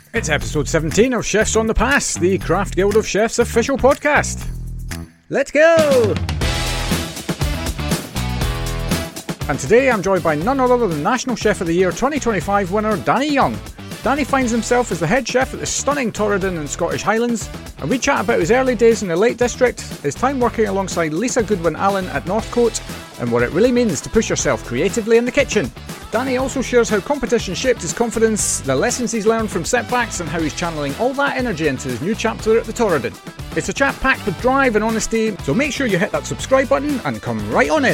It's episode 17 of Chefs on the Pass, the Craft Guild of Chefs official podcast. Let's go! And today I'm joined by none other than National Chef of the Year 2025 winner Danny Young. Danny finds himself as the head chef at the stunning Torridon in Scottish Highlands, and we chat about his early days in the Lake District, his time working alongside Lisa Goodwin-Allen at Northcote, and what it really means to push yourself creatively in the kitchen. Danny also shares how competition shaped his confidence, the lessons he's learned from setbacks, and how he's channeling all that energy into his new chapter at the Torridon. It's a chat packed with drive and honesty, so make sure you hit that subscribe button and come right on in.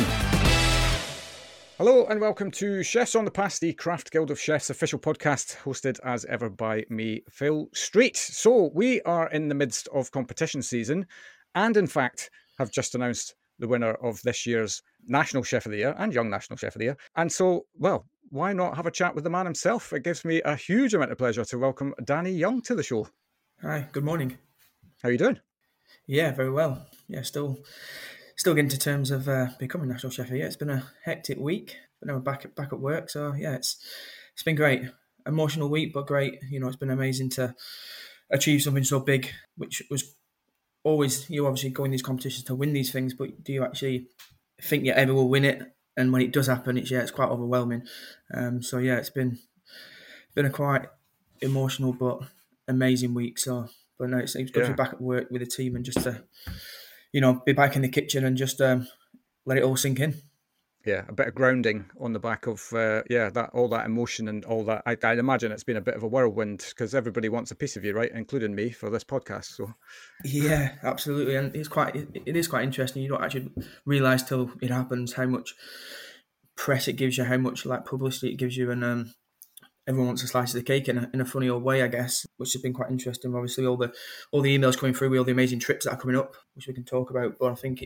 Hello and welcome to Chefs on the Pass, the Craft Guild of Chefs official podcast, hosted as ever by me, Phil Street. So we are in the midst of competition season and in fact have just announced the winner of this year's National Chef of the Year and Young National Chef of the Year. And so, well, why not have a chat with the man himself? It gives me a huge amount of pleasure to welcome Danny Young to the show. Hi, good morning. How are you doing? Yeah, very well. Yeah, still getting to terms of becoming National Chef of the Year. It's been a hectic week, but now we're back at work. So yeah, it's been great. Emotional week, but great. You know, it's been amazing to achieve something so big, which was always, you obviously go in these competitions to win these things, but do you actually think you ever will win it? And when it does happen, it's quite overwhelming. So yeah, it's been a quite emotional but amazing week. So, but no, it's good to be back at work with the team and just to, be back in the kitchen and just let it all sink in. Yeah, a bit of grounding on the back of all that emotion and all that. I'd imagine it's been a bit of a whirlwind because everybody wants a piece of you, right? Including me for this podcast. So yeah, absolutely, and it is quite interesting. You don't actually realise till it happens how much press it gives you, how much publicity it gives you, and everyone wants a slice of the cake in a funny old way, I guess, which has been quite interesting. Obviously, all the emails coming through with all the amazing trips that are coming up, which we can talk about. But I think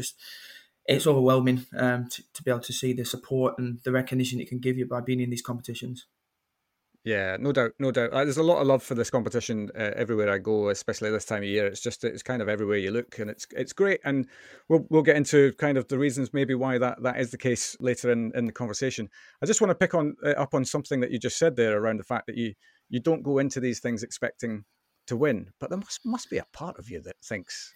it's overwhelming to be able to see the support and the recognition it can give you by being in these competitions. Yeah, no doubt. There's a lot of love for this competition everywhere I go, especially this time of year. It's kind of everywhere you look, and it's great. And we'll get into kind of the reasons maybe why that is the case later in the conversation. I just want to pick up on something that you just said there around the fact that you don't go into these things expecting to win, but there must be a part of you that thinks,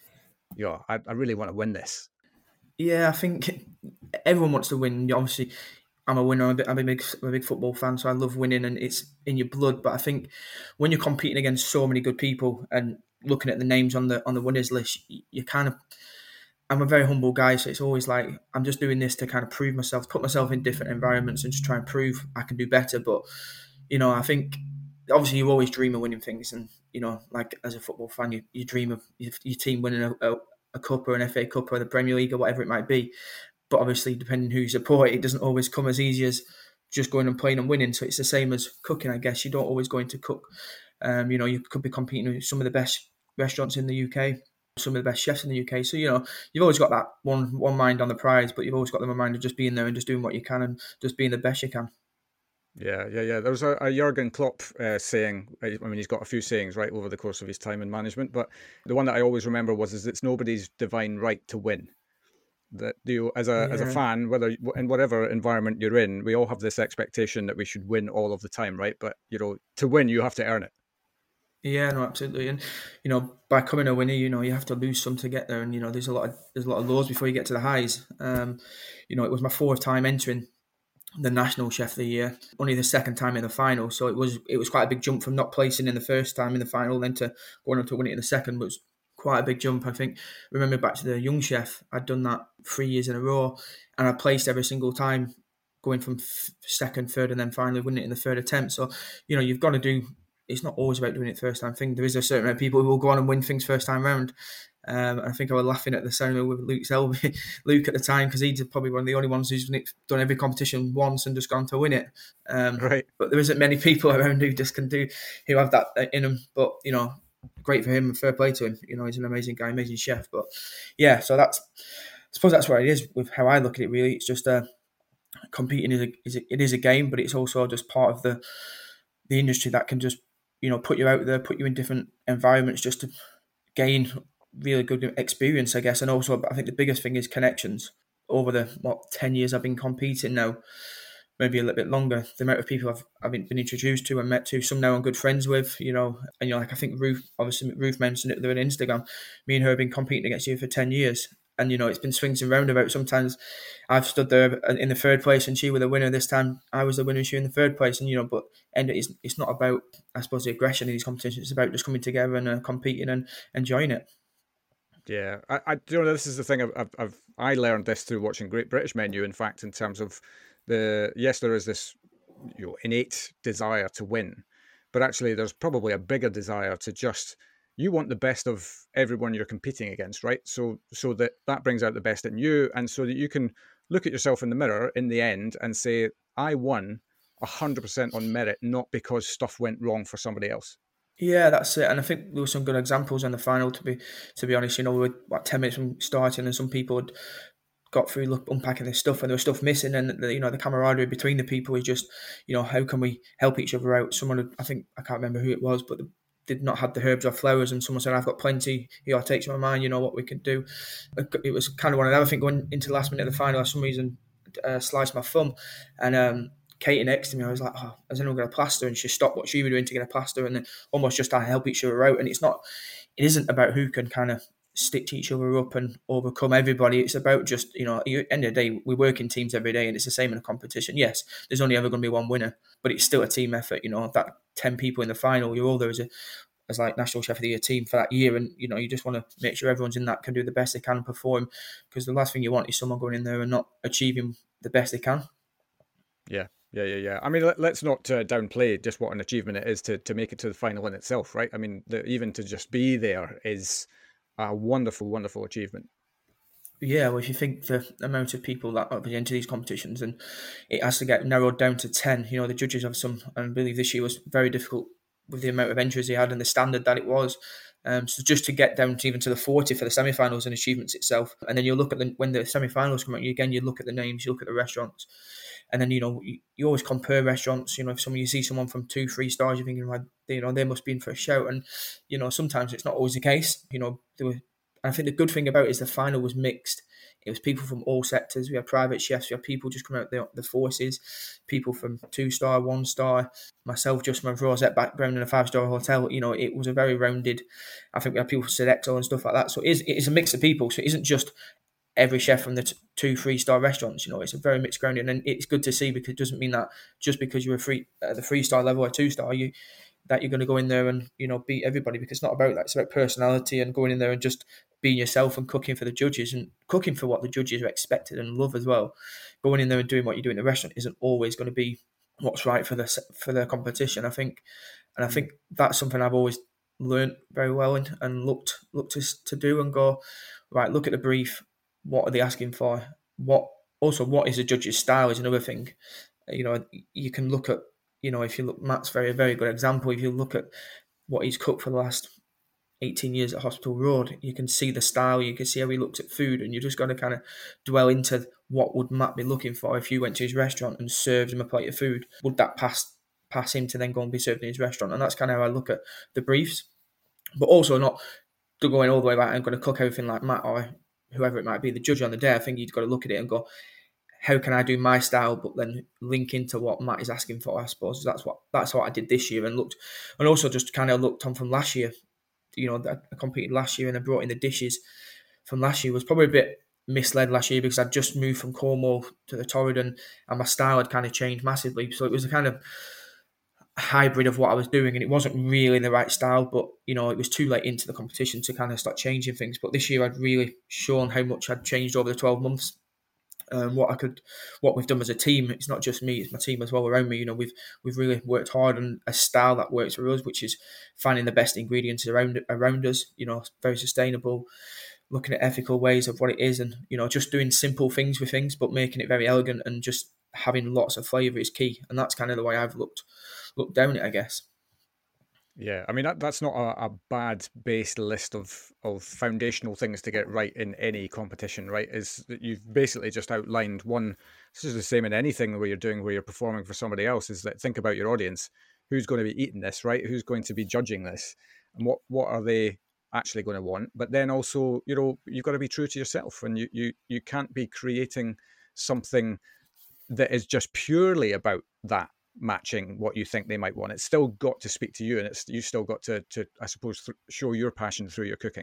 I really want to win this. Yeah, I think everyone wants to win. Obviously, I'm a winner. I'm a big football fan, so I love winning, and it's in your blood. But I think when you're competing against so many good people and looking at the names on the winners list, you kind of. I'm a very humble guy, so it's always like I'm just doing this to kind of prove myself, put myself in different environments, and just try and prove I can do better. But I think obviously you always dream of winning things, and like as a football fan, you dream of your team winning a cup or an FA Cup or the Premier League or whatever it might be. But obviously, depending who you support, it doesn't always come as easy as just going and playing and winning. So it's the same as cooking, I guess. You don't always go into cook. You could be competing with some of the best restaurants in the UK, some of the best chefs in the UK. So, you've always got that one mind on the prize, but you've always got the mind of just being there and just doing what you can and just being the best you can. Yeah. There was a Jurgen Klopp saying, I mean, he's got a few sayings, right, over the course of his time in management, but the one that I always remember is it's nobody's divine right to win. That as a fan, whether in whatever environment you're in, we all have this expectation that we should win all of the time, right? But, to win, you have to earn it. Yeah, no, absolutely. And, by coming a winner, you have to lose some to get there. And, there's a lot of lows before you get to the highs. It was my fourth time entering the National Chef of the Year, only the second time in the final. So it was quite a big jump from not placing in the first time in the final, then to going on to win it in the second. But it was quite a big jump. I think, remember back to the Young Chef, I'd done that 3 years in a row, and I placed every single time, going from second, third, and then finally winning it in the third attempt. So, you've got to do. It's not always about doing it first time thing. There is a certain amount of people who will go on and win things first time round. I think I was laughing at the ceremony with Luke at the time, because he's probably one of the only ones who's done every competition once and just gone to win it. Right. But there isn't many people around who have that in them. But great for him and fair play to him. He's an amazing guy, amazing chef. But yeah, so I suppose that's what it is with how I look at it. Really, it's just competing is a game, but it's also just part of the industry that can just put you out there, put you in different environments just to gain really good experience, I guess. And also, I think the biggest thing is connections. Over the 10 years I've been competing now, maybe a little bit longer. The amount of people I've been introduced to and met to, some now I'm good friends with, and like I think Ruth mentioned it there on Instagram. Me and her have been competing against you for 10 years. And, it's been swings and roundabouts. Sometimes I've stood there in the third place and she was the winner. This time I was the winner and she in the third place. And it's not about, I suppose, the aggression in these competitions. It's about just coming together and competing and enjoying it. Yeah, I this is the thing. I learned this through watching Great British Menu. In fact, in terms of there is this innate desire to win, but actually there's probably a bigger desire to just, you want the best of everyone you're competing against, right? So that brings out the best in you, and so that you can look at yourself in the mirror in the end and say, I won 100% on merit, not because stuff went wrong for somebody else. Yeah, that's it. And I think there were some good examples in the final. To be honest, we were 10 minutes from starting, and some people had got through unpacking their stuff, and there was stuff missing. And the camaraderie between the people is just, how can we help each other out? Someone, I can't remember who it was, but they did not have the herbs or flowers, and someone said, "I've got plenty. Take some of mine. What we could do." It was kind of one of them. I think going into the last minute of the final, for some reason, sliced my thumb, and Katie next to me, I was like, "Oh, has anyone got a plaster?" And she stopped what she was doing to get a plaster, and then almost just I help each other out. And it isn't about who can kind of stitch each other up and overcome everybody. It's about just, at the end of the day, we work in teams every day, and it's the same in a competition. Yes, there's only ever going to be one winner, but it's still a team effort. That 10 people in the final, you're all there as like National Chef of the Year team for that year, and you just want to make sure everyone's in that can do the best they can and perform, because the last thing you want is someone going in there and not achieving the best they can. Yeah. I mean, let's not downplay just what an achievement it is to make it to the final in itself, right? I mean, even to just be there is a wonderful, wonderful achievement. Yeah, well, if you think the amount of people that are into these competitions, and it has to get narrowed down to 10, the judges have some, and I believe this year was very difficult with the amount of entries they had and the standard that it was. So just to get down to even to the 40 for the semi-finals and achievements itself. And then you look at when the semi-finals come out, you look at the names, you look at the restaurants. And then, you always compare restaurants. If you see someone from 2-3 stars, you're thinking, like, they must be in for a shout. And, sometimes it's not always the case. I think the good thing about it is the final was mixed. It was people from all sectors. We had private chefs. We had people just coming out the forces, people from 2-star, 1-star, myself just from a rosette background in a 5-star hotel. It was a very rounded. I think we had people from Sodexo and stuff like that. So it is a mix of people. So it isn't just every chef from the 2-3-star restaurants. It's a very mixed ground, and it's good to see, because it doesn't mean that just because you're at the 3-star level or 2-star, that you're going to go in there and beat everybody, because it's not about that. It's about personality and going in there and just being yourself and cooking for the judges and cooking for what the judges are expected and love as well. Going in there and doing what you do in the restaurant isn't always going to be what's right for the competition, I think. And I think that's something I've always learned very well and looked to do and go, right, look at the brief. What are they asking for? What is the judge's style is another thing. You can look at, if you look, Matt's a very good example. If you look at what he's cooked for the last 18 years at Hospital Road, you can see the style, you can see how he looks at food, and you're just going to kind of dwell into what would Matt be looking for if you went to his restaurant and served him a plate of food. Would that pass him to then go and be served in his restaurant? And that's kind of how I look at the briefs. But also not going all the way back and going to cook everything like Matt or whoever it might be, the judge on the day. I think you've got to look at it and go, how can I do my style, but then link into what Matt is asking for? I suppose that's what I did this year, and also just kind of looked on from last year. I competed last year and I brought in the dishes from last year. Was probably a bit misled last year because I'd just moved from Cornwall to the Torridon, and my style had kind of changed massively. So it was a kind of hybrid of what I was doing, and it wasn't really the right style, but it was too late into the competition to kind of start changing things. But this year I'd really shown how much I'd changed over the 12 months. What we've done as a team, it's not just me, it's my team as well around me. We've really worked hard on a style that works for us, which is finding the best ingredients around us, very sustainable, looking at ethical ways of what it is, and just doing simple things with things, but making it very elegant, and just having lots of flavour is key. And that's kind of the way I've looked down it, I guess. Yeah, I mean, that's not a bad base list of foundational things to get right in any competition, right? Is that you've basically just outlined one. This is the same in anything where you're performing for somebody else, is that think about your audience. Who's going to be eating this, right? Who's going to be judging this? And what are they actually going to want? But then also, you've got to be true to yourself, and you can't be creating something that is just purely about that matching what you think they might want. It's still got to speak to you, and you still got to I suppose show your passion through your cooking.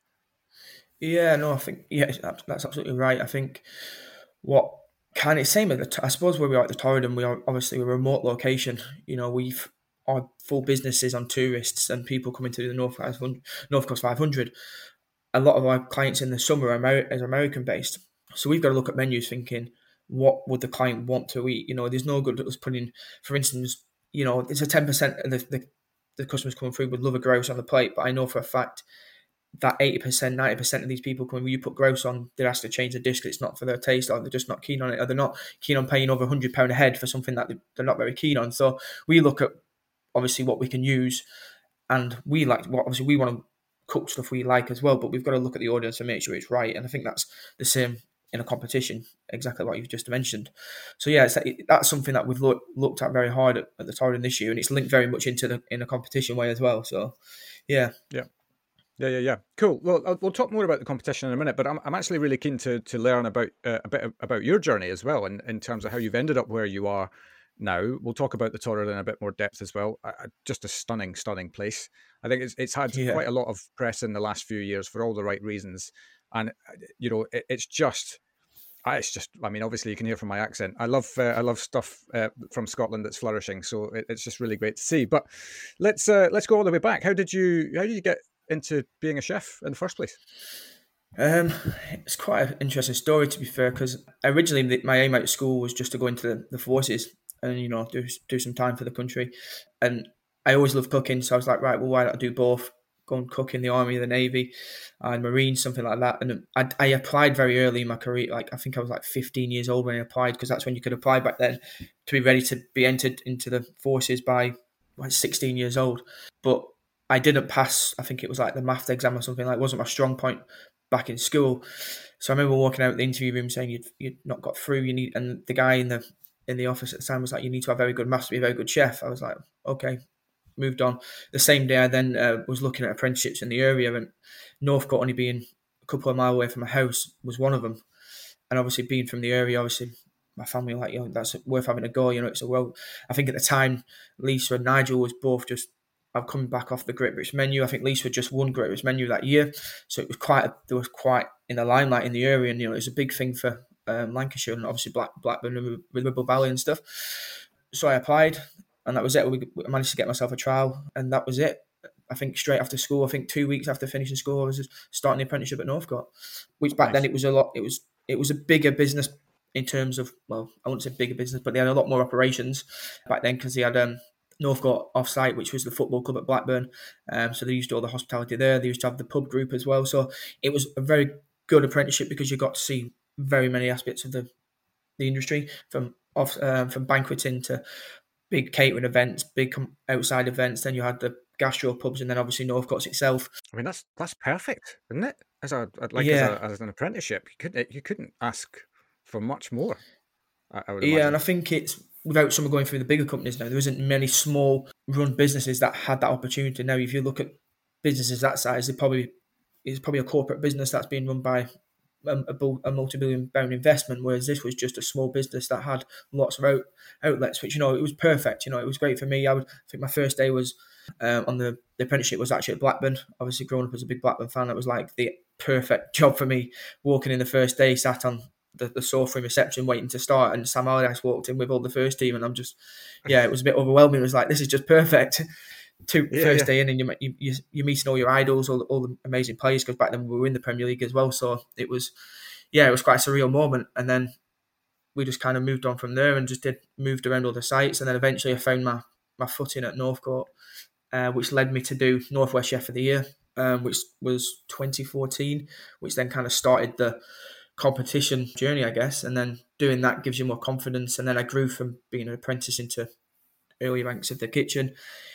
Yeah, no, I think that's absolutely right. I think what kind of same at I suppose where we are at the Torridon, we are obviously a remote location. We've our full businesses on tourists and people coming to the North Coast 500. A lot of our clients in the summer are American based, so we've got to look at menus thinking, what would the client want to eat? There's no good at us putting, for instance, it's a 10% of the customers coming through would love a grouse on the plate, but I know for a fact that 80%, 90% of these people coming, when you put grouse on, they're asked to change the dish. It's not for their taste, or they're just not keen on it, or they're not keen on paying over £100 a head for something that they're not very keen on. So we look at obviously what we can use, and we want to cook stuff we like as well, but we've got to look at the audience and make sure it's right. And I think that's the same in a competition, exactly what you've just mentioned. So yeah, that's something that we've looked at very hard at the Torridon this year, and it's linked very much into in a competition way as well. So yeah. Yeah. Cool. Well, we'll talk more about the competition in a minute, but I'm actually really keen to learn about a bit about your journey as well, in terms of how you've ended up where you are now. We'll talk about the Torridon in a bit more depth as well. Just a stunning place. I think it's had quite a lot of press in the last few years for all the right reasons, and it's just. I mean, obviously you can hear from my accent. I love stuff from Scotland that's flourishing. So it's just really great to see. But let's go all the way back. How did you get into being a chef in the first place? It's quite an interesting story, to be fair, because originally my aim out of school was just to go into the forces and do some time for the country, and I always loved cooking, so I was like, right, well, why don't I do both? Go and cook in the army, the navy, and marines, something like that. And I applied very early in my career. Like I think I was like 15 years old when I applied, because that's when you could apply back then to be ready to be entered into the forces by 16 years old. But I didn't pass. I think it was like the maths exam or something. Like, it wasn't my strong point back in school. So I remember walking out of the interview room saying you'd not got through. And the guy in the office at the time was like, you need to have very good maths to be a very good chef. I was like, okay. Moved on. The same day I then was looking at apprenticeships in the area, and Northcote, only being a couple of miles away from my house, was one of them. And obviously being from the area, obviously my family were like, that's worth having a go. It's I think at the time Lisa and Nigel was both just, I've come back off the Great British Menu. I think Lisa had just won Great British Menu that year, so it was quite in the limelight in the area, and it was a big thing for Lancashire and obviously Blackburn and Ribble Valley and stuff. So I applied. And that was it. I managed to get myself a trial, and that was it. I think straight after school, I think 2 weeks after finishing school, I was just starting the apprenticeship at Northcote, which back then it was a lot. It was a bigger business in terms of, well, I wouldn't say bigger business, but they had a lot more operations back then, because they had Northcote Offsite, which was the football club at Blackburn. So they used all the hospitality there. They used to have the pub group as well. So it was a very good apprenticeship, because you got to see very many aspects of the industry, from banqueting to big catering events, big outside events. Then you had the gastro pubs, and then obviously Northcote itself. I mean, that's perfect, isn't it? As an apprenticeship, you couldn't ask for much more. I would imagine. And I think it's, without someone going through the bigger companies now, there isn't many small run businesses that had that opportunity. Now, if you look at businesses that size, it's probably a corporate business that's being run by a multi-billion pound investment, whereas this was just a small business that had lots of outlets, which, it was perfect. It was great for me. I think my first day was on the apprenticeship was actually at Blackburn. Obviously, growing up as a big Blackburn fan, it was like the perfect job for me. Walking in the first day, sat on the sofa in reception waiting to start, and Sam Allardyce walked in with all the first team, and I'm just, it was a bit overwhelming. It was like, this is just perfect. First day in, and you're meeting all your idols, all the amazing players, because back then we were in the Premier League as well. So it was quite a surreal moment. And then we just kind of moved on from there and just moved around all the sites. And then eventually I found my footing at Northcote, which led me to do Northwest Chef of the Year, which was 2014, which then kind of started the competition journey, I guess. And then doing that gives you more confidence. And then I grew from being an apprentice into early ranks of the kitchen.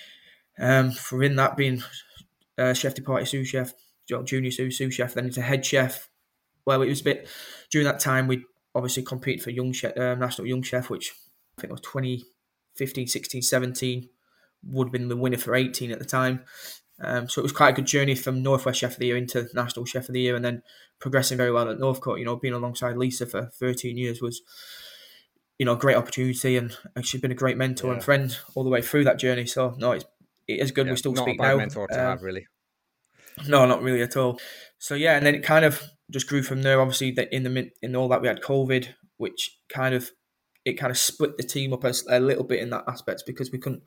For in that being chef de partie, sous chef, junior sous chef, then into head chef. Well, it was a bit, during that time we obviously competed for young chef, national young chef, which I think was 2015, 16, 17, would have been the winner for 18 at the time. So it was quite a good journey from Northwest Chef of the Year into National Chef of the Year, and then progressing very well at Northcote. Being alongside Lisa for 13 years was, great opportunity, and she's been a great mentor and friend all the way through that journey. So no, it is good. We still not speak a bad now. mentor to have, really. No, not really at all. So yeah, and then it kind of just grew from there. Obviously, that in all that we had COVID, which kind of split the team up a little bit in that aspect, because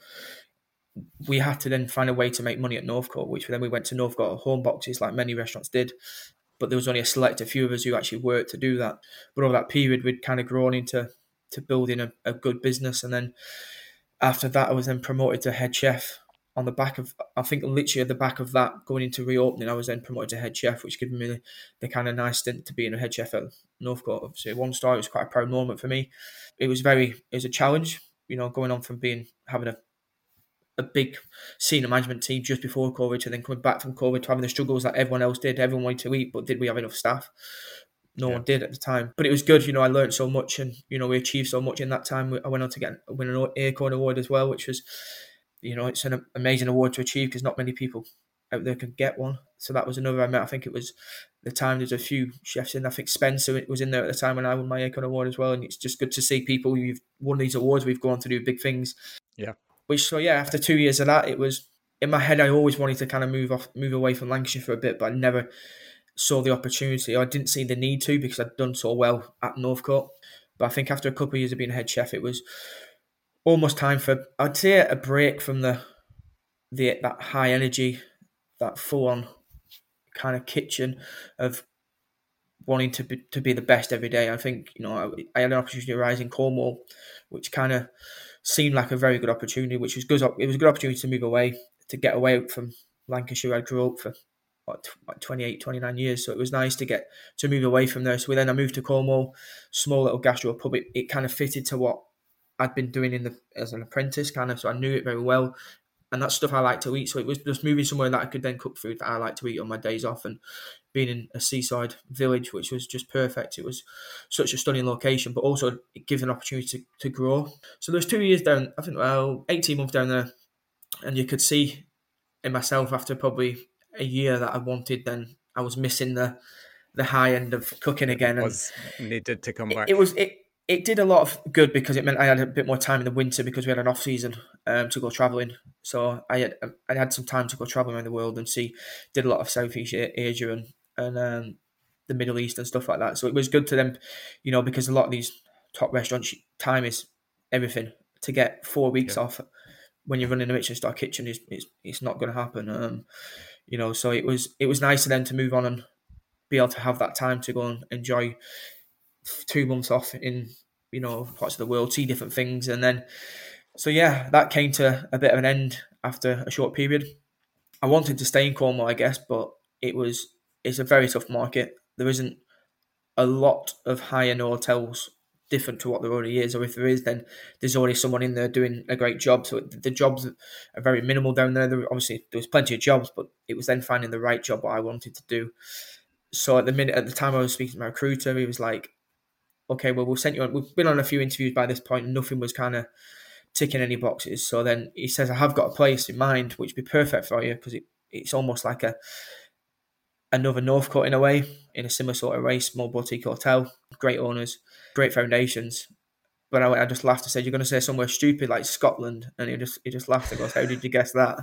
we had to then find a way to make money at Northcote, which then we went to Northcote home boxes like many restaurants did. But there was only a select few of us who actually worked to do that. But over that period, we'd kind of grown into building a good business. And then after that, I was then promoted to head chef on the back of, I think literally at the back of that, going into reopening, I was then promoted to head chef, which gave me the kind of nice stint to being a head chef at Northcote. Obviously, one star, it was quite a proud moment for me. It was a challenge, going on from having a big senior management team just before COVID, to then coming back from COVID to having the struggles that everyone else did. Everyone wanted to eat, but did we have enough staff? No one did at the time. But it was good. I learned so much, and we achieved so much in that time. I went on to win an Acorn Award as well, which was, it's an amazing award to achieve, because not many people out there could get one. So that was another. I think it was the time. There's a few chefs in. I think Spencer was in there at the time when I won my Acorn Award as well. And it's just good to see people who've won these awards. We've gone on to do big things. Yeah. After 2 years of that, it was in my head. I always wanted to kind of move away from Lancashire for a bit, but I never saw the opportunity. I didn't see the need to, because I'd done so well at Northcote. But I think after a couple of years of being head chef, it was almost time for, I'd say, a break from that high energy, that full on kind of kitchen of wanting to be the best every day. I think I had an opportunity to rise in Cornwall, which kind of seemed like a very good opportunity, which was good. It was a good opportunity to move away, to get away from Lancashire. I grew up for 28, 29 years, so it was nice to move away from there. So then I moved to Cornwall, small little gastro pub. It kind of fitted to what I'd been doing as an apprentice, kind of, so I knew it very well. And that's stuff I like to eat. So it was just moving somewhere that I could then cook food that I like to eat on my days off, and being in a seaside village, which was just perfect. It was such a stunning location, but also it gives an opportunity to grow. So there's 2 years down, I think, 18 months down there, and you could see in myself after probably a year that I wanted, then I was missing the high end of cooking again. It was needed to come back. It did a lot of good, because it meant I had a bit more time in the winter, because we had an off season to go travelling. So I had some time to go travelling around the world and did a lot of Southeast Asia and the Middle East and stuff like that. So it was good to them, because a lot of these top restaurants, time is everything. To get 4 weeks off when you're running a Michelin star kitchen it's not going to happen. So it was nice for them to move on and be able to have that time to go and enjoy 2 months off in parts of the world, see different things. And then that came to a bit of an end after a short period. I wanted to stay in Cornwall, I guess, but it's a very tough market. There isn't a lot of high-end hotels different to what there already is, or if there is, then there's already someone in there doing a great job. So the jobs are very minimal down there. Obviously there was plenty of jobs, but it was then finding the right job, what I wanted to do. So at the time I was speaking to my recruiter, he was like, okay, well, we'll send you on. We've been on a few interviews by this point, and nothing was kind of ticking any boxes. So then he says, I have got a place in mind which would be perfect for you, because it's almost like another Northcote in a way, in a similar sort of way, small boutique hotel, great owners, great foundations. But I just laughed and said, you're going to say somewhere stupid like Scotland? And he just laughed and goes, how did you guess that?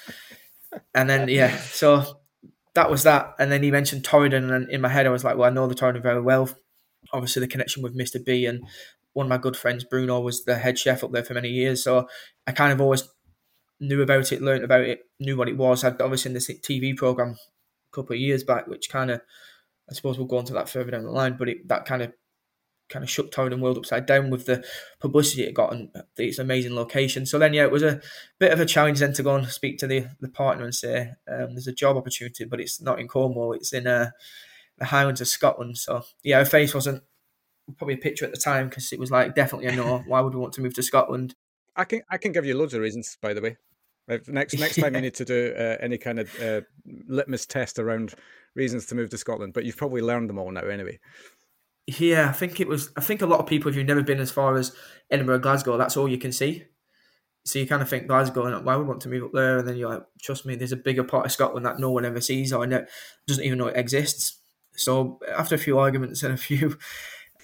And then, so that was that. And then he mentioned Torridon, and in my head I was like, well, I know the Torridon very well. Obviously the connection with Mr. B, and one of my good friends, Bruno, was the head chef up there for many years. So I kind of always knew about it, learnt about it, knew what it was. I'd obviously in this TV programme a couple of years back, which kind of, I suppose we'll go into that further down the line, but that kind of shook Torridon world upside down with the publicity it got and its amazing location. So then, it was a bit of a challenge then to go and speak to the partner and say, there's a job opportunity, but it's not in Cornwall, it's in the Highlands of Scotland. So her face wasn't probably a picture at the time, because it was like, definitely a no. Why would we want to move to Scotland? I can give you loads of reasons, by the way. Next time you need to do any kind of litmus test around reasons to move to Scotland, but you've probably learned them all now anyway. Yeah, I think a lot of people, if you've never been as far as Edinburgh, Glasgow, that's all you can see. So you kind of think Glasgow, and why would we want to move up there? And then you're like, trust me, there's a bigger part of Scotland that no one ever sees or doesn't even know it exists. So after a few arguments and a few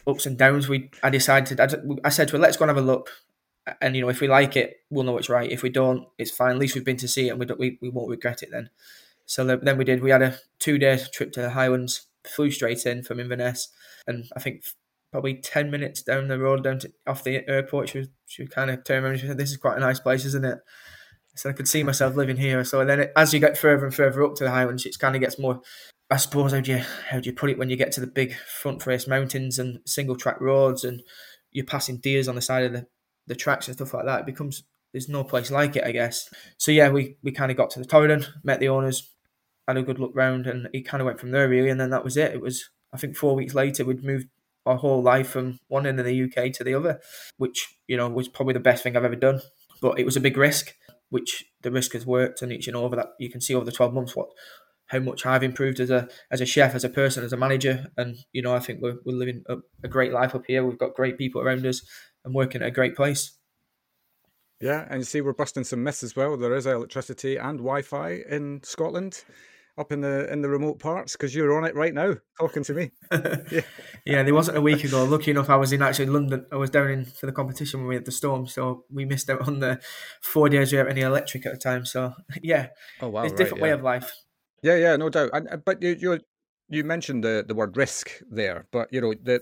ups and downs. I decided, I said to her, let's go and have a look. And, if we like it, we'll know it's right. If we don't, it's fine. At least we've been to see it and we won't regret it then. So then we did. We had a 2-day trip to the Highlands, flew straight in from Inverness. And I think probably 10 minutes down the road, off the airport, she kind of turned around and she said, this is quite a nice place, isn't it? So I could see myself living here. So then as you get further and further up to the Highlands, it kind of gets more, I suppose, how do you put it, when you get to the big front face mountains and single track roads and you're passing deers on the side of the tracks and stuff like that, it becomes, there's no place like it, I guess. So yeah, we kind of got to the Torridon, met the owners, had a good look round, and it kind of went from there really. And then that was it. It was, I think 4 weeks later, we'd moved our whole life from one end of the UK to the other, which, was probably the best thing I've ever done. But it was a big risk, which the risk has worked, and it's, over that, you can see over the 12 months how much I've improved as a chef, as a person, as a manager. And, I think we're living a great life up here. We've got great people around us and working at a great place. Yeah, and you see we're busting some myths as well. There is electricity and Wi-Fi in Scotland, up in the remote parts, because you're on it right now, talking to me. Yeah, there wasn't a week ago. Lucky enough, I was in actually London. I was down in for the competition when we had the storm, so we missed out on the 4 days without any electric at the time. So yeah, oh wow, it's a different way of life. Yeah, no doubt. But you mentioned the word risk there, but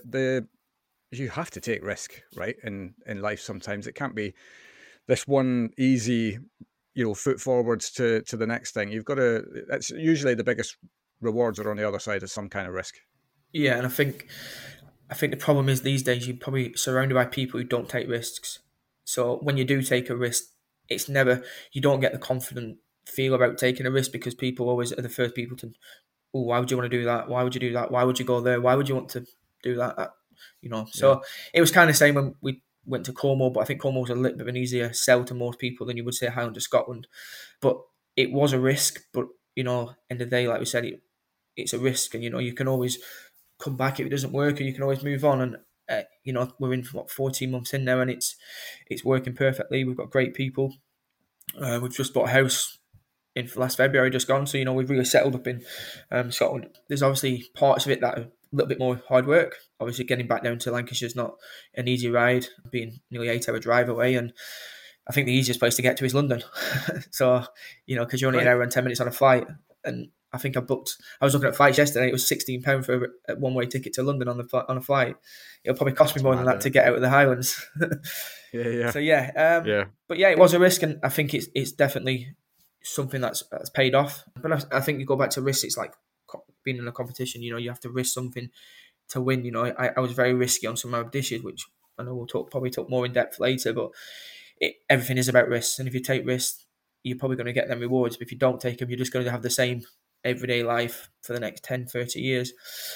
you have to take risk, right? In life, sometimes it can't be this one easy, foot forwards to the next thing. You've got to. That's usually the biggest rewards are on the other side of some kind of risk. Yeah, and I think the problem is these days you're probably surrounded by people who don't take risks. So when you do take a risk, it's never, you don't get the confident feel about taking a risk, because people always are the first people to, oh, why would you want to do that? Why would you do that? Why would you go there? Why would you want to do that? So It was kind of the same when we went to Cornwall, but I think Cornwall was a little bit of an easier sell to most people than you would say Highland of Scotland. But it was a risk, but, end of the day, like we said, it's a risk, and, you can always come back if it doesn't work, and you can always move on. And, we're in 14 months in now, and it's working perfectly. We've got great people. We've just bought a house in last February, just gone. So, we've really settled up in Scotland. There's obviously parts of it that are a little bit more hard work. Obviously, getting back down to Lancashire is not an easy ride, being nearly 8-hour drive away. And I think the easiest place to get to is London. So, because you're only an hour and 10 minutes on a flight. And I think I was looking at flights yesterday. It was £16 for a one-way ticket to London on a flight. It'll probably cost me more than that to get out of the Highlands. Yeah. So but yeah, it was a risk, and I think it's definitely something that's paid off. But I think you go back to risk. It's like being in a competition. You have to risk something to win. I was very risky on some of my dishes, which I know we'll probably talk more in depth later. But everything is about risks, and if you take risks, you're probably going to get them rewards. But if you don't take them, you're just going to have the same everyday life for the next 10, 30 years.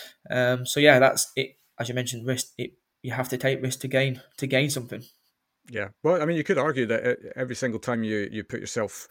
So yeah, that's it. As you mentioned, risk. You have to take risk to gain something. Yeah. Well, I mean, you could argue that every single time you put yourself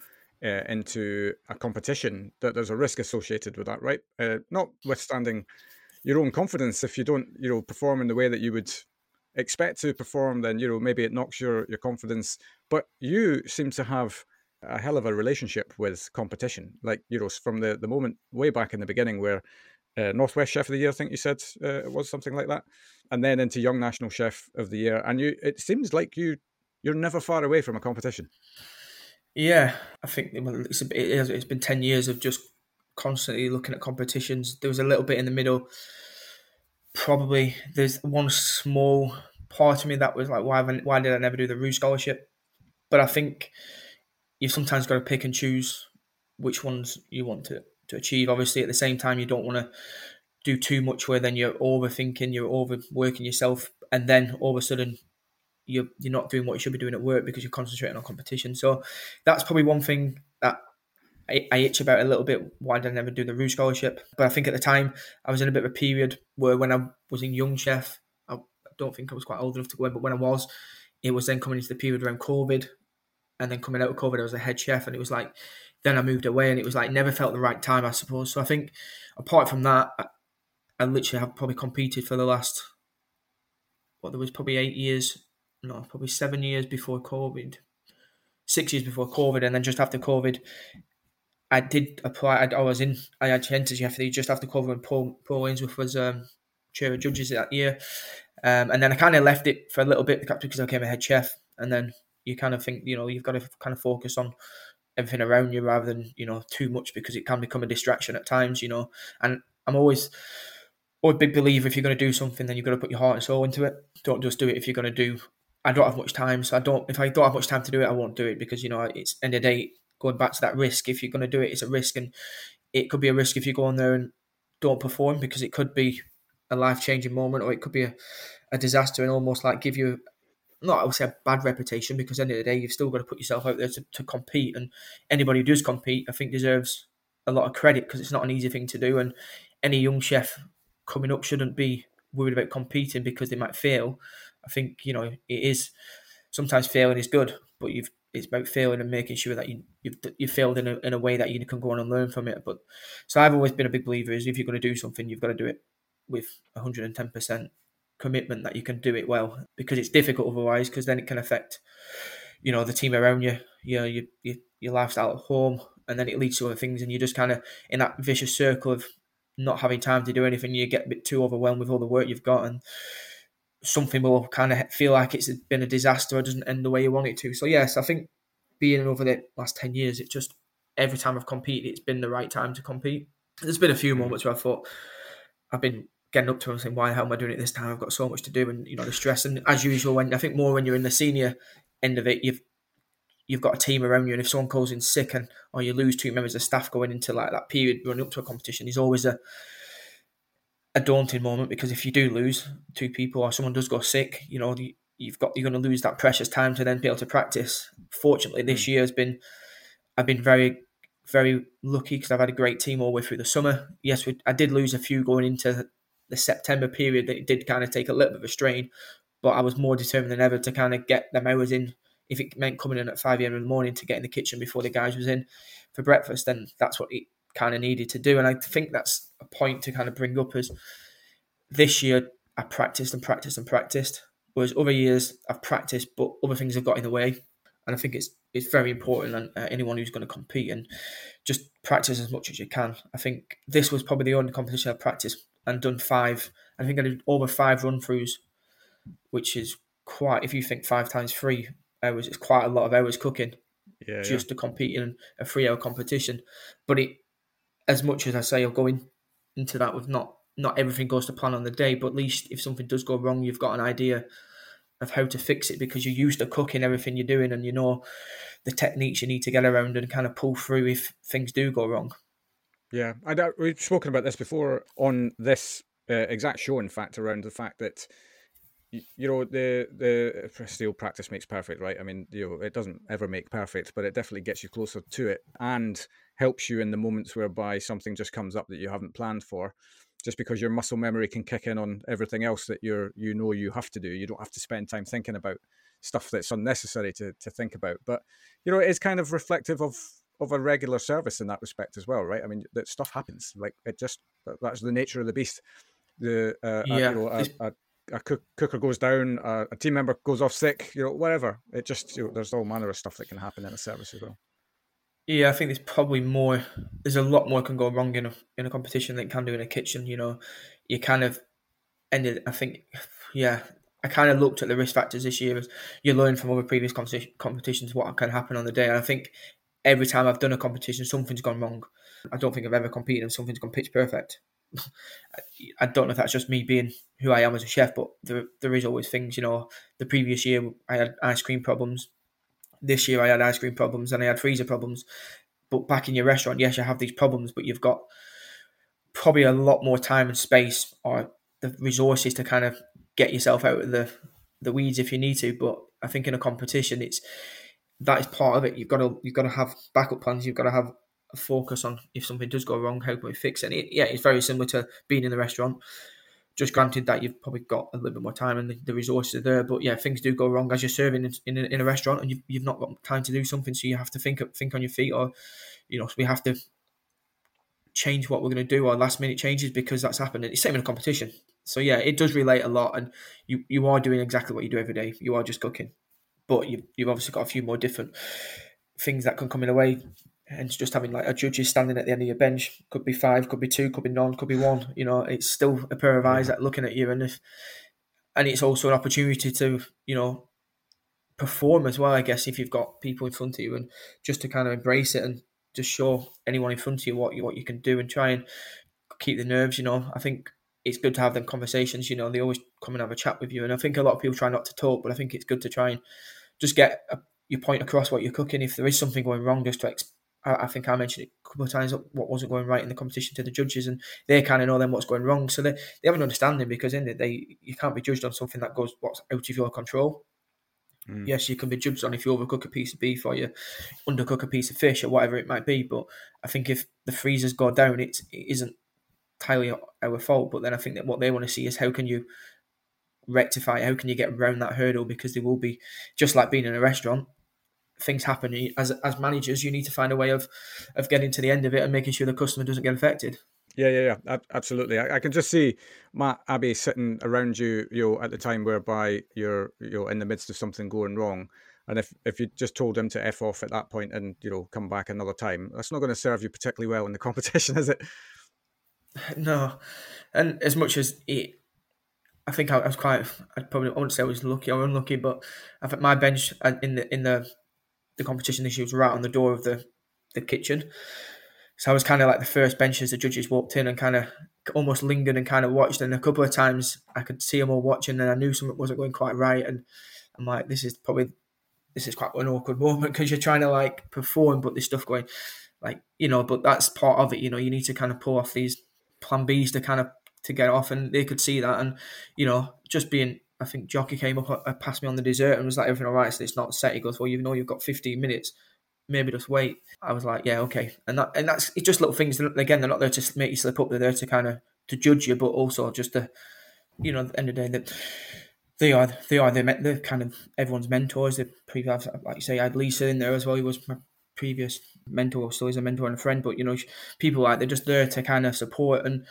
into a competition, that there's a risk associated with that, right? Notwithstanding your own confidence, if you don't, perform in the way that you would expect to perform, then maybe it knocks your confidence. But you seem to have a hell of a relationship with competition, like from the moment way back in the beginning, where Northwest Chef of the Year, I think you said it was something like that, and then into Young National Chef of the Year, and it seems like you're never far away from a competition. Yeah, I think it's been 10 years of just constantly looking at competitions. There was a little bit in the middle. Probably there's one small part of me that was like, why did I never do the Roux Scholarship? But I think you've sometimes got to pick and choose which ones you want to achieve. Obviously, at the same time, you don't want to do too much where then you're overthinking, you're overworking yourself, and then all of a sudden you're not doing what you should be doing at work because you're concentrating on competition. So that's probably one thing that I itch about a little bit. Why did I never do the Roux Scholarship? But I think at the time I was in a bit of a period where when I was in Young Chef, I don't think I was quite old enough to go in, but when I was, it was then coming into the period around COVID, and then coming out of COVID, I was a head chef, and it was like, then I moved away, and it was like never felt the right time, I suppose. So I think apart from that, I literally have probably competed for the last, there was probably 8 years, no, probably 7 years before COVID, 6 years before COVID, and then just after COVID, I did apply. I had entered just after COVID when Paul Ainsworth was chair of judges that year, And then I kind of left it for a little bit because I became a head chef. And then you kind of think, you've got to kind of focus on everything around you rather than, too much, because it can become a distraction at times, And I'm always a big believer, if you're going to do something, then you've got to put your heart and soul into it. Don't just do it if you're going to do. I don't have much time, so if I don't have much time to do it, I won't do it, because, it's end of the day, going back to that risk. If you're going to do it, it's a risk, and it could be a risk if you go on there and don't perform, because it could be a life-changing moment, or it could be a disaster and almost like give you, not I would say a bad reputation, because at the end of the day, you've still got to put yourself out there to compete. And anybody who does compete, I think, deserves a lot of credit, because it's not an easy thing to do. And any young chef coming up shouldn't be worried about competing because they might fail. I think, it is, sometimes failing is good, but it's about failing and making sure that you've failed in a way that you can go on and learn from it. But so I've always been a big believer is, if you're going to do something, you've got to do it with 110% commitment that you can do it well, because it's difficult otherwise, because then it can affect, the team around you, your lifestyle at home, and then it leads to other things, and you're just kind of in that vicious circle of not having time to do anything. You get a bit too overwhelmed with all the work you've got, and something will kind of feel like it's been a disaster or doesn't end the way you want it to. So yes, I think being over the last 10 years, it just, every time I've competed, it's been the right time to compete. There's been a few moments where I thought, I've been getting up to it and saying, why the hell am I doing it this time? I've got so much to do, and the stress. And as usual, I think more when you're in the senior end of it, you've got a team around you, and if someone calls in sick or you lose two members of staff going into like that period running up to a competition, is always a daunting moment, because if you do lose two people or someone does go sick, you're going to lose that precious time to then be able to practice. Fortunately, this year I've been very, very lucky, because I've had a great team all the way through the summer. Yes, I did lose a few going into the September period, that it did kind of take a little bit of a strain, but I was more determined than ever to kind of get them hours in. If it meant coming in at 5 a.m. in the morning to get in the kitchen before the guys was in for breakfast, then that's what it kind of needed to do. And I think that's a point to kind of bring up, as this year I practiced and practiced and practiced, whereas other years I've practiced, but other things have got in the way. And I think it's very important, and anyone who's going to compete, and just practice as much as you can. I think this was probably the only competition I practiced and done 5. I think I did over 5 run-throughs, which is quite, if you think 5 times 3 hours, it's quite a lot of hours cooking to compete in a 3-hour competition. But as much as I say, I'll go into that with not everything goes to plan on the day, but at least if something does go wrong, you've got an idea of how to fix it, because you're used to cooking everything you're doing, and you know the techniques you need to get around and kind of pull through if things do go wrong. Yeah, we've spoken about this before on this exact show, in fact, around the fact that the steel practice makes perfect, right? I mean, it doesn't ever make perfect, but it definitely gets you closer to it and helps you in the moments whereby something just comes up that you haven't planned for. Just because your muscle memory can kick in on everything else that you have to do. You don't have to spend time thinking about stuff that's unnecessary to think about. But, it is kind of reflective of a regular service in that respect as well, right? I mean, that stuff happens. Like, that's the nature of the beast. A cooker goes down, a team member goes off sick, whatever. It just, there's all manner of stuff that can happen in a service as well. Yeah, I think there's a lot more can go wrong in a competition than it can do in a kitchen. You kind of ended, I think, I kind of looked at the risk factors this year as you learn from other previous competitions what can happen on the day. And I think every time I've done a competition, something's gone wrong. I don't think I've ever competed and something's gone pitch perfect. I don't know if that's just me being who I am as a chef, but there is always things. The previous year I had ice cream problems. This year I had ice cream problems and I had freezer problems. But back in your restaurant, yes, you have these problems, but you've got probably a lot more time and space or the resources to kind of get yourself out of the weeds if you need to. But I think in a competition, that is part of it. You've got to have backup plans. You've got to have a focus on if something does go wrong, how can we fix it? It's very similar to being in the restaurant. Just granted that you've probably got a little bit more time and the resources are there, but things do go wrong as you're serving in a restaurant and you've not got time to do something, so you have to think on your feet, or so we have to change what we're going to do, or last minute changes because that's happened. It's same in a competition, so it does relate a lot, and you are doing exactly what you do every day. You are just cooking, but you've obviously got a few more different things that can come in a way. And just having like a judge standing at the end of your bench, could be 5, could be 2, could be none, could be 1. It's still a pair of eyes that looking at you. And and it's also an opportunity to, perform as well, I guess, if you've got people in front of you, and just to kind of embrace it and just show anyone in front of you what you can do, and try and keep the nerves. I think it's good to have them conversations. They always come and have a chat with you, and I think a lot of people try not to talk, but I think it's good to try and just get your point across what you're cooking. If there is something going wrong, just to I think I mentioned it a couple of times what wasn't going right in the competition to the judges, and they kind of know then what's going wrong, so they have an understanding, because in it you can't be judged on something that goes what's out of your control. Yes, you can be judged on if you overcook a piece of beef or you undercook a piece of fish or whatever it might be. But I think if the freezers go down, it isn't entirely our fault. But then I think that what they want to see is how can you rectify, how can you get around that hurdle, because there will be, just like being in a restaurant, things happen. As managers, you need to find a way of getting to the end of it and making sure the customer doesn't get affected. Yeah, absolutely. I can just see Matt, Abby sitting around you, at the time whereby you're in the midst of something going wrong, and if you just told him to F off at that point and come back another time, that's not going to serve you particularly well in the competition, is it? No, and as much as I think I was quite. I wouldn't say I was lucky or unlucky, but I think my bench in the competition this year was right on the door of the kitchen. So I was kind of like the first bench as the judges walked in, and kind of almost lingered and kind of watched. And a couple of times I could see them all watching, and I knew something wasn't going quite right. And I'm like, this is quite an awkward moment, because you're trying to like perform, but there's stuff going like, but that's part of it. You need to kind of pull off these plan Bs to get off, and they could see that. And, just being, I think Jockey came up and passed me on the dessert and was like, everything all right? So it's not set. He goes, well, you've got 15 minutes. Maybe just wait. I was like, yeah, okay. And that's it's just little things. Again, they're not there to make you slip up. They're there to kind of to judge you, but also just to, at the end of the day, that they're kind of everyone's mentors. The previous, like you say, I had Lisa in there as well. He was my previous mentor, still is a mentor and a friend. But people like they're just there to kind of support. And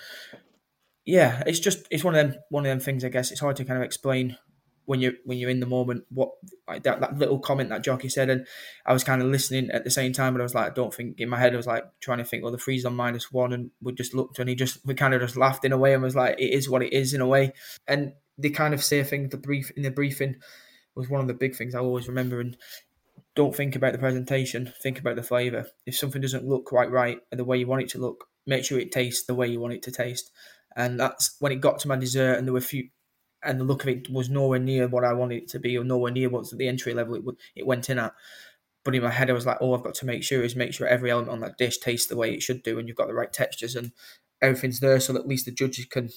yeah, it's one of them things. I guess it's hard to kind of explain when you're in the moment, what like that little comment that Jockey said, and I was kind of listening at the same time, but I was like, I don't think, in my head I was like trying to think, well, the freeze on -1, and we just looked, and we kind of just laughed in a way, and was like, it is what it is in a way. And they kind of say things, in the briefing was one of the big things I always remember, and don't think about the presentation, think about the flavour. If something doesn't look quite right the way you want it to look, make sure it tastes the way you want it to taste. And that's when it got to my dessert, and there were and the look of it was nowhere near what I wanted it to be, or nowhere near what's at the entry level it went in at. But in my head, I was like, all I've got to make sure every element on that dish tastes the way it should do, and you've got the right textures, and everything's there, so that at least the judges can,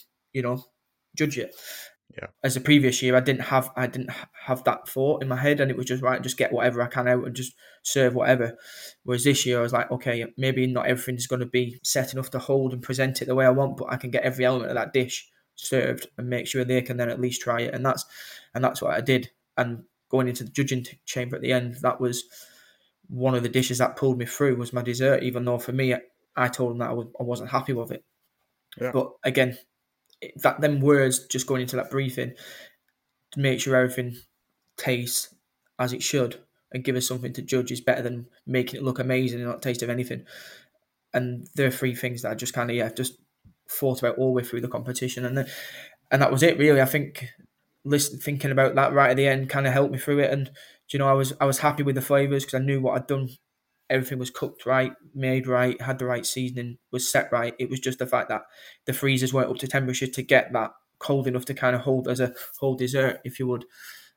judge it. Yeah. As the previous year, I didn't have that thought in my head, and it was just right, just get whatever I can out and just serve whatever. Whereas this year, I was like, okay, maybe not everything's going to be set enough to hold and present it the way I want, but I can get every element of that dish served and make sure they can then at least try it. And that's what I did. And going into the judging chamber at the end, that was one of the dishes that pulled me through, was my dessert, even though for me, I told them that I wasn't happy with it. Yeah. But again, them words just going into that briefing to make sure everything tastes as it should and give us something to judge is better than making it look amazing and not taste of anything. And there are three things that I just kind of just thought about all the way through the competition, and that was it really. I think thinking about that right at the end kind of helped me through it, and I was happy with the flavours, because I knew what I'd done. Everything was cooked right, made right, had the right seasoning, was set right. It was just the fact that the freezers weren't up to temperature to get that cold enough to kind of hold as a whole dessert, if you would.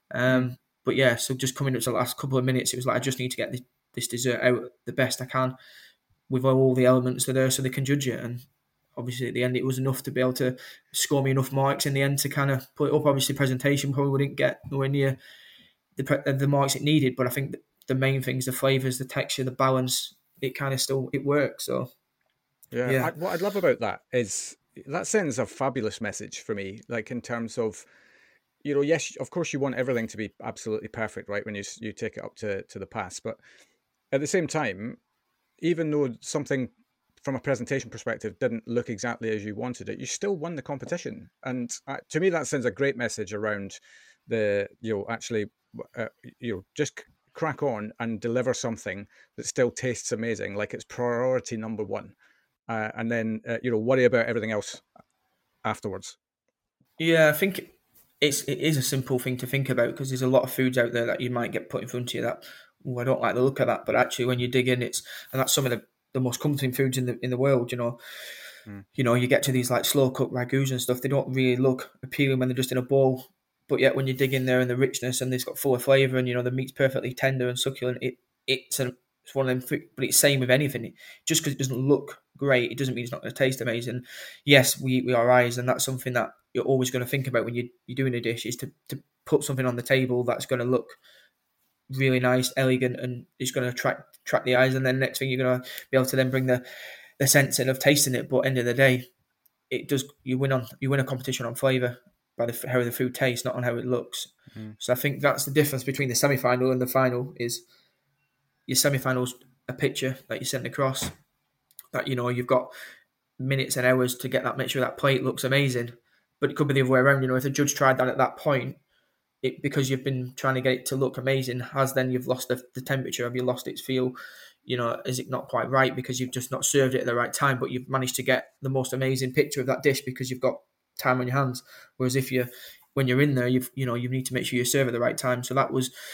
But yeah, so just coming up to the last couple of minutes, it was like, I just need to get this dessert out the best I can with all the elements that are there so they can judge it. And obviously at the end, it was enough to be able to score me enough marks in the end to kind of put it up. Obviously presentation probably wouldn't get nowhere near the marks it needed, but I think the main things, the flavours, the texture, the balance, it kind of still, it works. So yeah. What I'd love about that is that sends a fabulous message for me, like in terms of, yes, of course you want everything to be absolutely perfect, right, when you take it up to the pass, but at the same time, even though something from a presentation perspective didn't look exactly as you wanted it, you still won the competition. And to me, that sends a great message around the, just crack on and deliver something that still tastes amazing, like it's priority number one. And then, worry about everything else afterwards. Yeah, I think it is a simple thing to think about, because there's a lot of foods out there that you might get put in front of you that, oh, I don't like the look of that. But actually, when you dig in, and that's some of the most comforting foods in the world. Mm. You get to these like slow cooked ragus and stuff. They don't really look appealing when they're just in a bowl. But yet, when you dig in there and the richness and it's got full of flavour, and the meat's perfectly tender and succulent, it's one of them. But it's same with anything. Just because it doesn't look great, it doesn't mean it's not going to taste amazing. Yes, we eat with our eyes, and that's something that you're always going to think about when you're doing a dish, is to put something on the table that's going to look really nice, elegant, and it's going to attract the eyes. And then next thing, you're going to be able to then bring the sense in of tasting it. But end of the day, it does. You win a competition on flavour by how the food tastes, not on how it looks. Mm. So I think that's the difference between the semi-final and the final. Is your semi-final's a picture that you send across, that you've got minutes and hours to get that, make sure that plate looks amazing. But it could be the other way around. If a judge tried that at that point, because you've been trying to get it to look amazing, then you've lost the temperature? Have you lost its feel? Is it not quite right because you've just not served it at the right time, but you've managed to get the most amazing picture of that dish because you've got time on your hands? Whereas when you're in there, you need to make sure you serve at the right time. So that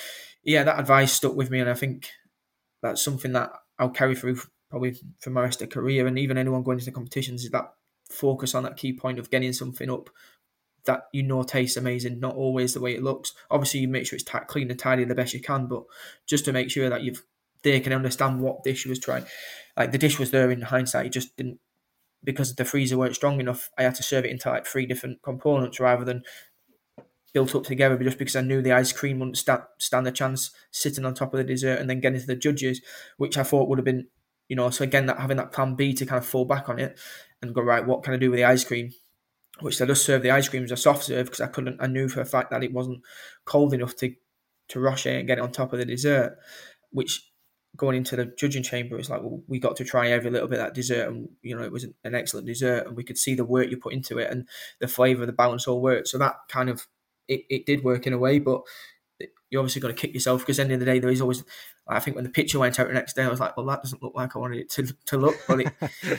advice stuck with me, and I think that's something that I'll carry through probably for my rest of the career, and even anyone going into competitions, is that focus on that key point of getting something up that tastes amazing, not always the way it looks. Obviously, you make sure it's clean and tidy the best you can, but just to make sure that they can understand what dish you was trying. Like, the dish was there in hindsight, it just didn't, because the freezer weren't strong enough. I had to serve it into like 3 different components rather than built up together, just because I knew the ice cream wouldn't stand a chance sitting on top of the dessert and then getting to the judges, which I thought would have been, so again, having that plan B to kind of fall back on it and go, right, what can I do with the ice cream? Which I just served the ice cream as a soft serve, because I knew for a fact that it wasn't cold enough to rush it and get it on top of the dessert. Which, going into the judging chamber, it's like, well, we got to try every little bit of that dessert, and it was an excellent dessert, and we could see the work you put into it, and the flavour, the balance all worked. So that kind of it did work in a way, but you obviously got to kick yourself, because at the end of the day, there is always, I think when the picture went out the next day, I was like, well, that doesn't look like I wanted it to look, but it.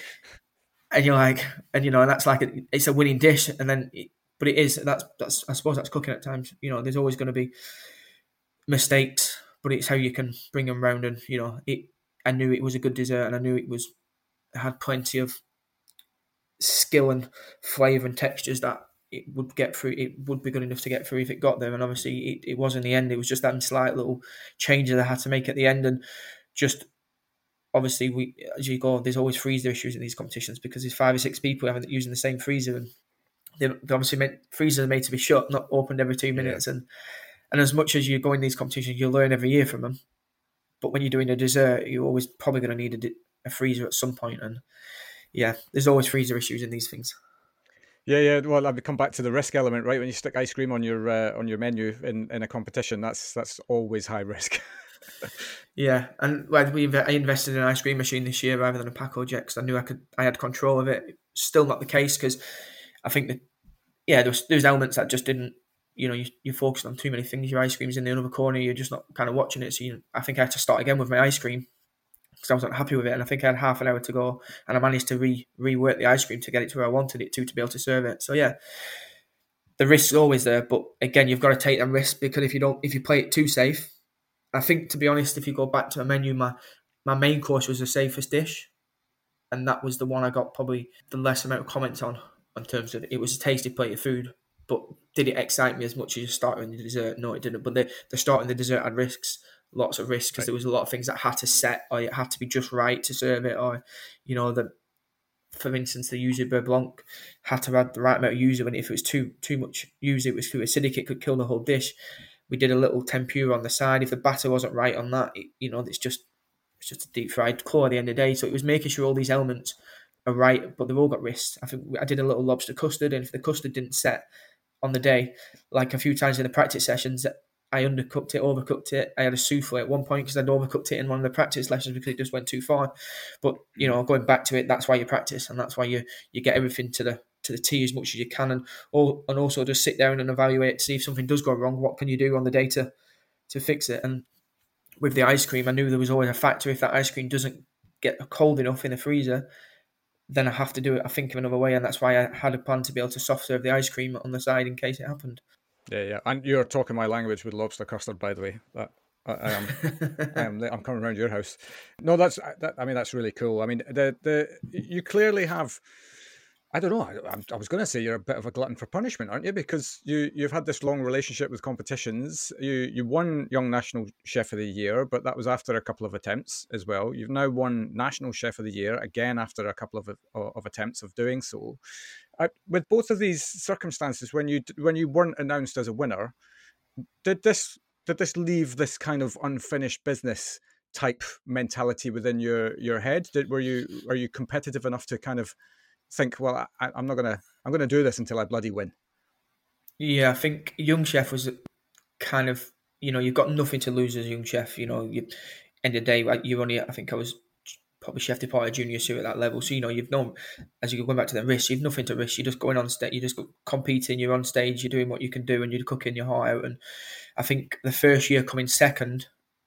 And you're like, and that's like it's a winning dish, and then, but it is, that's I suppose that's cooking at times. There's always going to be mistakes, but it's how you can bring them round. And I knew it was a good dessert, and I knew it had plenty of skill and flavour and textures that it would get through. It would be good enough to get through if it got there, and obviously it was in the end. It was just that slight little change that I had to make at the end, and just. Obviously, as you go, there's always freezer issues in these competitions, because there's 5 or 6 people using the same freezer, and they're obviously freezers are made to be shut, not opened every 2 minutes. Yeah. And as much as you go in these competitions, you learn every year from them. But when you're doing a dessert, you're always probably going to need a freezer at some point. And yeah, there's always freezer issues in these things. Yeah. Well, I've come back to the risk element, right? When you stick ice cream on your menu in a competition, that's always high risk. Yeah, and I invested in an ice cream machine this year rather than a Paco Jet, because I knew I had control of it. Still not the case, because I think that there's elements that just didn't. You're focused on too many things. Your ice cream's in the other corner. You're just not kind of watching it. So I think I had to start again with my ice cream, because I wasn't happy with it, and I think I had half an hour to go, and I managed to rework the ice cream to get it to where I wanted it to be able to serve it. So yeah, the risk's always there, but again, you've got to take them risks, because if you play it too safe. I think, to be honest, if you go back to my menu, my main course was the safest dish, and that was the one I got probably the less amount of comments on in terms of it was a tasty plate of food. But did it excite me as much as the starter and the dessert? No, it didn't. But the starter and the dessert had risks, lots of risks, because there was a lot of things that had to set, or it had to be just right to serve it, or for instance, the yuzu beurre blanc had to add the right amount of yuzu, and if it was too much yuzu, it was too acidic, it could kill the whole dish. We did a little tempura on the side. If the batter wasn't right on that, it's just a deep fried claw at the end of the day. So it was making sure all these elements are right, but they've all got risks. I think I did a little lobster custard, and if the custard didn't set on the day, like a few times in the practice sessions, I undercooked it, overcooked it. I had a souffle at one point because I'd overcooked it in one of the practice lessons because it just went too far. But going back to it, that's why you practice, and that's why you get everything to the T as much as you can, and also just sit down and evaluate to see if something does go wrong. What can you do on the day to fix it? And with the ice cream, I knew there was always a factor. If that ice cream doesn't get cold enough in the freezer, then I have to do it. I think of another way, and that's why I had a plan to be able to soft serve the ice cream on the side in case it happened. Yeah. And you're talking my language with lobster custard, by the way. That I am. I'm coming around your house. No, I mean, that's really cool. I mean, the you clearly have. I don't know. I was going to say you're a bit of a glutton for punishment, aren't you? Because you've had this long relationship with competitions. You won Young National Chef of the Year, but that was after a couple of attempts as well. You've now won National Chef of the Year again after a couple of attempts of doing so. With both of these circumstances, when you weren't announced as a winner, did this leave this kind of unfinished business type mentality within your head? Are you competitive enough to kind of think, well, I'm gonna do this until I bloody win? Yeah, I think Young Chef was kind of, you've got nothing to lose as a young chef. End of the day, like, you only, I think I was probably chef de partie junior sous at that level. So, you've known, as you go back to the risk, you've nothing to risk. You're just going on stage, you're just competing, you're on stage, you're doing what you can do, and you're cooking your heart out. And I think the first year coming second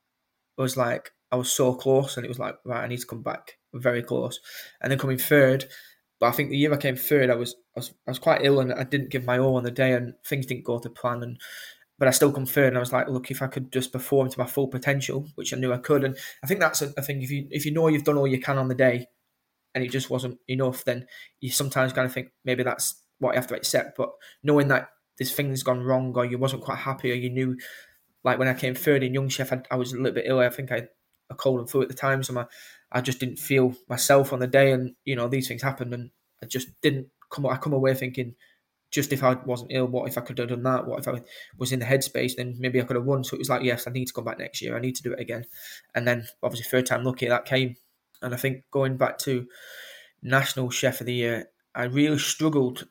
was like, I was so close, and it was like, right, I need to come back, very close. And then coming third, but I think the year I came third, I was quite ill, and I didn't give my all on the day, and things didn't go to plan. But I still come third, and I was like, look, if I could just perform to my full potential, which I knew I could, and I think that's a thing. If you know you've done all you can on the day, and it just wasn't enough, then you sometimes kind of think maybe that's what you have to accept. But knowing that this thing's gone wrong, or you wasn't quite happy, or you knew, like when I came third in Young Chef, I was a little bit ill. I think I had a cold and flu at the time, so I just didn't feel myself on the day, and these things happened, and I just didn't come. I come away thinking, just if I wasn't ill, what if I could have done that? What if I was in the headspace? Then maybe I could have won. So it was like, yes, I need to come back next year. I need to do it again. And then obviously third time lucky that came. And I think going back to National Chef of the Year, I really struggled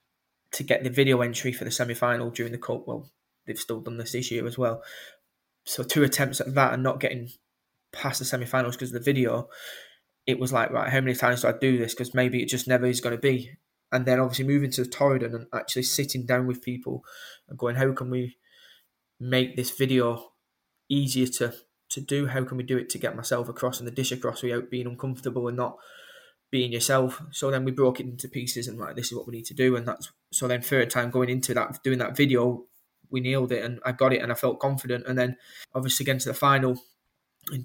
to get the video entry for the semi-final during the Cup. Well, they've still done this year as well. So 2 attempts at that and not getting past the semi-finals because of the video, it was like, right, how many times do I do this? Because maybe it just never is going to be. And then obviously moving to the Torridon and actually sitting down with people and going, how can we make this video easier to do? How can we do it to get myself across and the dish across without being uncomfortable and not being yourself? So then we broke it into pieces and like, this is what we need to do. And that's, so then third time going into that, doing that video, we nailed it and I got it and I felt confident. And then obviously getting to the final in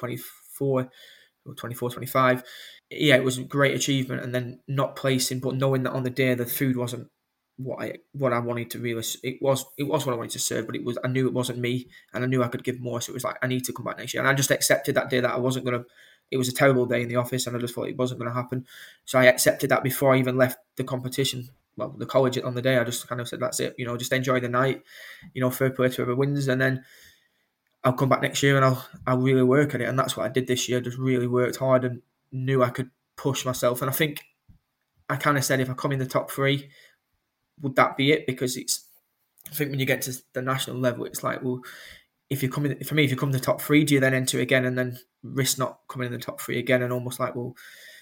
2024 or 24, 25. Yeah, it was a great achievement. And then not placing, but knowing that on the day the food wasn't what I wanted to really. It was what I wanted to serve, but I knew it wasn't me, and I knew I could give more. So it was like, I need to come back next year, and I just accepted that day that I wasn't gonna. It was a terrible day in the office, and I just thought it wasn't going to happen. So I accepted that before I even left the competition. Well, the college on the day, I just kind of said, that's it. Just enjoy the night. Fair play to whoever wins, and then I'll come back next year and I'll really work at it. And that's what I did this year. Just really worked hard and knew I could push myself. And I think I kind of said, if I come in the top 3, would that be it? Because I think when you get to the national level, it's like, well, if you come in the top 3, do you then enter again and then risk not coming in the top 3 again? And almost like, well,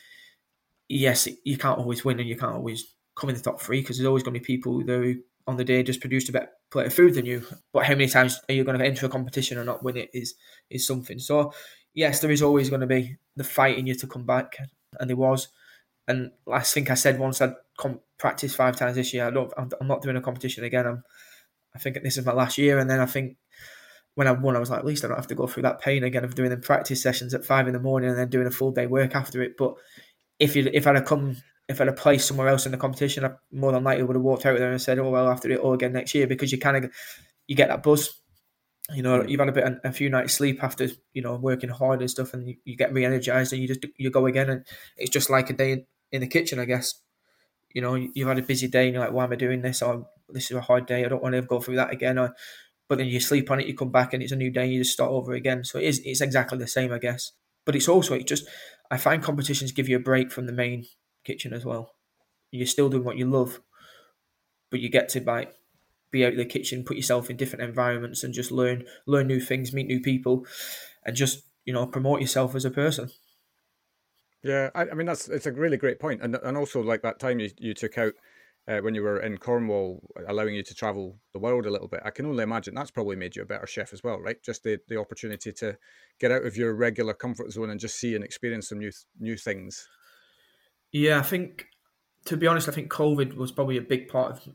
yes, you can't always win and you can't always come in the top 3 because there's always going to be people who on the day just produced a better plate of food than you. But how many times are you going to enter a competition and not win it is something. So yes, there is always going to be the fight in you to come back, and there was. And I think I said once I'd practice 5 times this year. I'm not doing a competition again. I think this is my last year. And then I think when I won, I was like, at least I don't have to go through that pain again of doing the practice sessions at 5 a.m. and then doing a full day work after it. But if I'd have placed somewhere else in the competition, I more than likely would have walked out there and said, oh, well, I'll have to do it all again next year, because you get that buzz. You've had a few nights sleep after, working hard and stuff, and you get re-energized and you go again. And it's just like a day in the kitchen, I guess. You've had a busy day and you're like, why am I doing this? Or this is a hard day. I don't want to go through that again. But then you sleep on it, you come back and it's a new day and you just start over again. So it's exactly the same, I guess. But I find competitions give you a break from the main kitchen as well. You're still doing what you love, but you get to be out of the kitchen, put yourself in different environments and just learn new things, meet new people, and just promote yourself as a person. Yeah, I mean it's a really great point, and also like that time you took out when you were in Cornwall, allowing you to travel the world a little bit. I can only imagine that's probably made you a better chef as well, right? Just the opportunity to get out of your regular comfort zone and just see and experience some new things. Yeah, to be honest, I think COVID was probably a big part of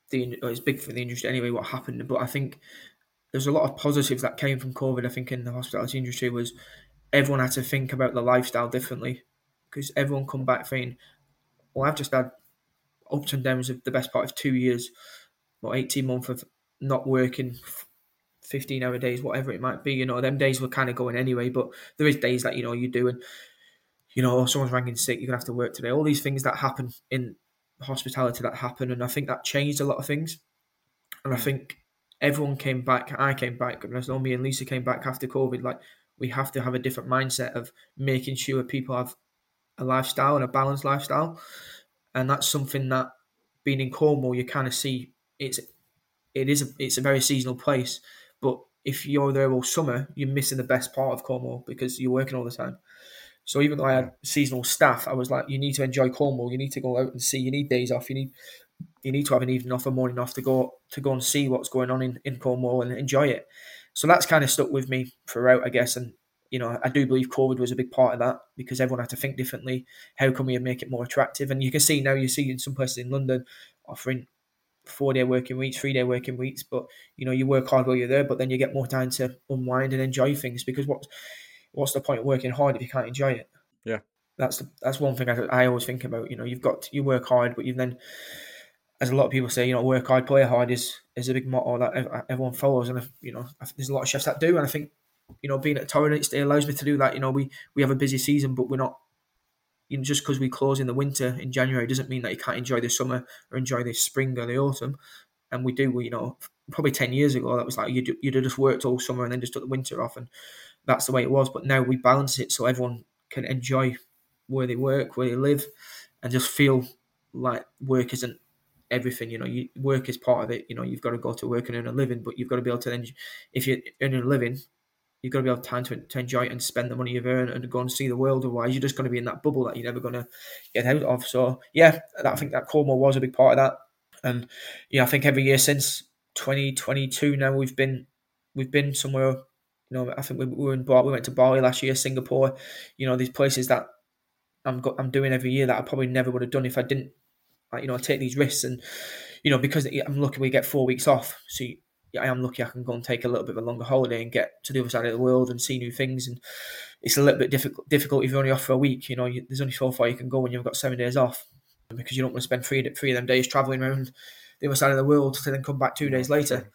it's big for the industry anyway, what happened. But I think there's a lot of positives that came from COVID. I think in the hospitality industry was everyone had to think about the lifestyle differently, because everyone come back saying, well, I've just had ups and downs of the best part of 2 years or 18 months of not working 15-hour days, whatever it might be. You know, them days were kind of going anyway, but there is days that, you know, you do, and, you know, someone's rang in sick, you're going to have to work today. All these things that happen in hospitality that happen, and I think that changed a lot of things. And I think everyone came back, I came back, and as long me and Lisa came back after COVID, like, we have to have a different mindset of making sure people have a lifestyle and a balanced lifestyle. And that's something that, being in Cornwall, you kind of see it's a very seasonal place. But if you're there all summer, you're missing the best part of Cornwall because you're working all the time. So even though I had seasonal staff, I was like, you need to enjoy Cornwall. You need to go out and see. You need days off. You need to have an evening off, a morning off to go and see what's going on in Cornwall and enjoy it. So that's kind of stuck with me throughout, I guess. And, you know, I do believe COVID was a big part of that, because everyone had to think differently. How can we make it more attractive? And you can see now, you see in some places in London offering 4-day working weeks, 3-day working weeks, but, you know, you work hard while you're there, but then you get more time to unwind and enjoy things, because what's the point of working hard if you can't enjoy it? Yeah. That's one thing I always think about. You know, you work hard, but you then, as a lot of people say, you know, work hard, play hard is a big motto that everyone follows. And, you know, there's a lot of chefs that do. And I think, you know, being at Torridon, it allows me to do that. You know, we have a busy season, but we're not, you know, just because we close in the winter in January doesn't mean that you can't enjoy the summer or enjoy the spring or the autumn. And we do, you know, probably 10 years ago, that was like you'd have just worked all summer and then just took the winter off. And that's the way it was. But now we balance it so everyone can enjoy where they work, where they live, and just feel like work isn't everything. You know, work is part of it. You know, you've got to go to work and earn a living, but you've got to be able to, if you're earning a living, you've got to be able to time to enjoy it and spend the money you've earned and go and see the world. Otherwise, you're just going to be in that bubble that you're never going to get out of. So, yeah, I think that Cornwall was a big part of that. And, yeah, I think every year since 2022 now, we've been somewhere. You know, I think we went to Bali last year, Singapore. You know, these places that I'm doing every year that I probably never would have done if I didn't, you know, take these risks. And, you know, because I'm lucky we get 4 weeks off. So I am lucky I can go and take a little bit of a longer holiday and get to the other side of the world and see new things. And it's a little bit difficult if you're only off for a week. You know, there's only so far you can go when you've got 7 days off, because you don't want to spend three of them days travelling around the other side of the world to then come back 2 days later.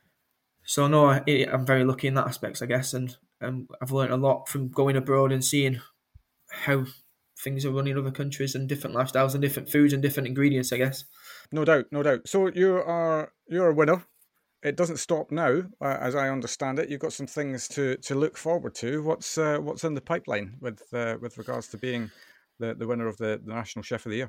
So no, I'm very lucky in that aspect, I guess, and I've learned a lot from going abroad and seeing how things are run in other countries and different lifestyles and different foods and different ingredients, I guess. No doubt. So you're a winner. It doesn't stop now, as I understand it. You've got some things to look forward to. What's in the pipeline with regards to being the winner of the National Chef of the Year?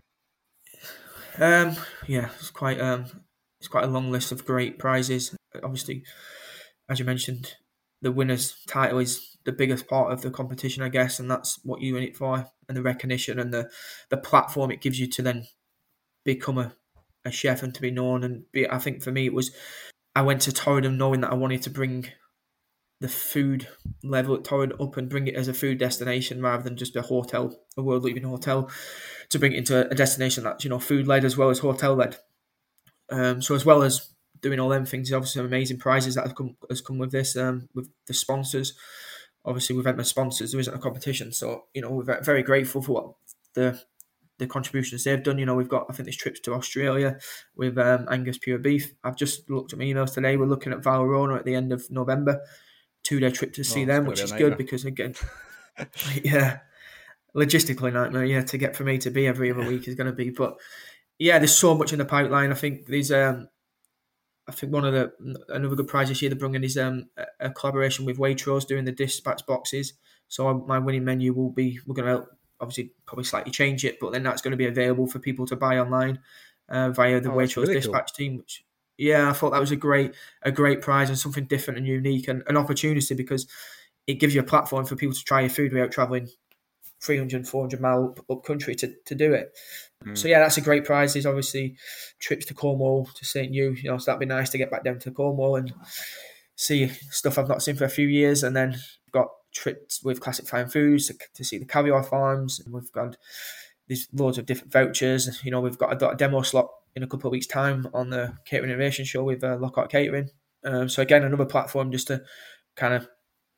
Yeah, it's quite a long list of great prizes. Obviously, as you mentioned, the winner's title is the biggest part of the competition, I guess, and that's what you're in it for, and the recognition and the platform it gives you to then become a chef and to be known. And I think for me, I went to Torridon knowing that I wanted to bring the food level at Torridon up and bring it as a food destination rather than just a world-leading hotel, to bring it into a destination that's, you know, food-led as well as hotel-led. So as well as doing all them things, obviously some amazing prizes that has come with this, with the sponsors. Obviously, we've had my sponsors. There isn't a competition, so, you know, we're very grateful for what the contributions they've done. You know, we've got, I think there's trips to Australia with Angus Pure Beef. I've just looked at my emails today. We're looking at Valrhona at the end of November. 2-day trip to see them, which is good because, again, yeah, logistically nightmare, yeah, to get from A to B every other week is going to be. But yeah, there's so much in the pipeline. I think there's I think another good prize this year they're bringing is a collaboration with Waitrose doing the dispatch boxes. So my winning menu we're going to obviously probably slightly change it, but then that's going to be available for people to buy online via the Waitrose really dispatch team. Which, yeah, I thought that was a great prize and something different and unique, and an opportunity because it gives you a platform for people to try your food without travelling 300, 400 mile up country to do it. So yeah, that's a great prize. There's obviously trips to Cornwall, to St. Hugh, you know, so that'd be nice to get back down to Cornwall and see stuff I've not seen for a few years. And then we've got trips with Classic Fine Foods to see the caviar farms. And we've got there's loads of different vouchers. You know, we've got a demo slot in a couple of weeks' time on the Catering Innovation Show with Lockhart Catering. So again, another platform just to kind of,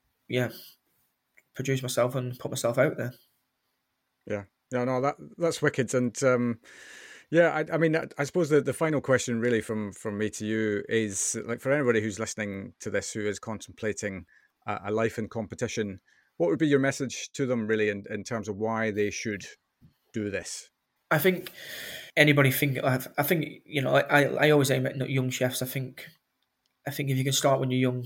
produce myself and put myself out there. Yeah, no, that's wicked. And I mean, I suppose the final question really from me to you is, like, for anybody who's listening to this who is contemplating a life in competition, what would be your message to them really in terms of why they should do this? I think anybody I think, you know, I always aim at young chefs. I think if you can start when you're young,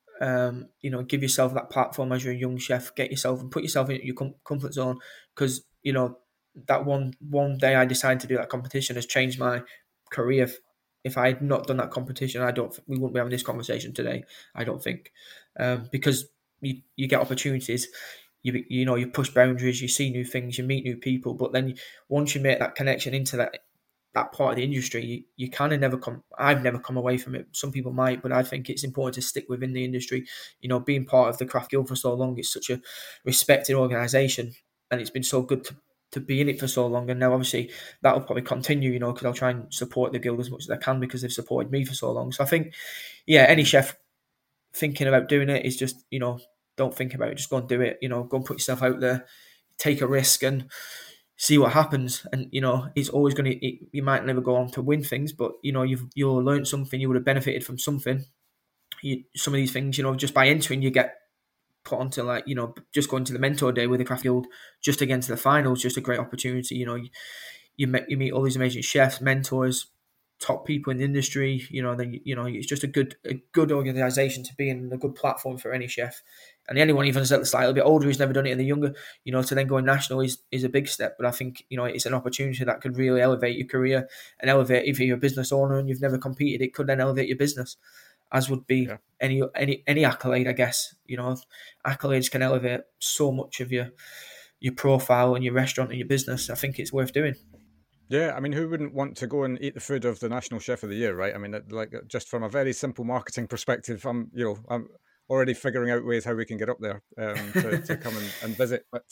you know, give yourself that platform as you're a young chef, get yourself and put yourself in your comfort zone, because, you know, that one day I decided to do that competition has changed my career. If I had not done that competition, we wouldn't be having this conversation today, I don't think, because you get opportunities, you know, you push boundaries, you see new things, you meet new people, but then once you make that connection into that part of the industry, you kind of I've never come away from it. Some people might, but I think it's important to stick within the industry. You know, being part of the Craft Guild for so long, it's such a respected organisation, and it's been so good to be in it for so long. And now obviously that'll probably continue, you know, because I'll try and support the Guild as much as I can because they've supported me for so long. So I think, any chef thinking about doing it is just, you know, don't think about it, just go and do it. You know, go and put yourself out there, take a risk and see what happens. And, you know, it's always you might never go on to win things, but, you know, you'll learn something, you would have benefited from something. Some of these things, you know, just by entering, you get put onto, like, you know, just going to the mentor day with the Craft Guild just to get into the finals, just a great opportunity. You know, you meet all these amazing chefs, mentors, top people in the industry. You know, then, you know, it's just a good organisation to be in, a good platform for any chef. And anyone even that's a little bit older who's never done it, and the younger, you know, to then go national is a big step. But I think, you know, it's an opportunity that could really elevate your career and elevate, if you're a business owner and you've never competed, it could then elevate your business, as would be any accolade, I guess. You know, accolades can elevate so much of your profile and your restaurant and your business. I think it's worth doing. Yeah, I mean, who wouldn't want to go and eat the food of the National Chef of the Year, right? I mean, like, just from a very simple marketing perspective, I'm already figuring out ways how we can get up there to come and visit. But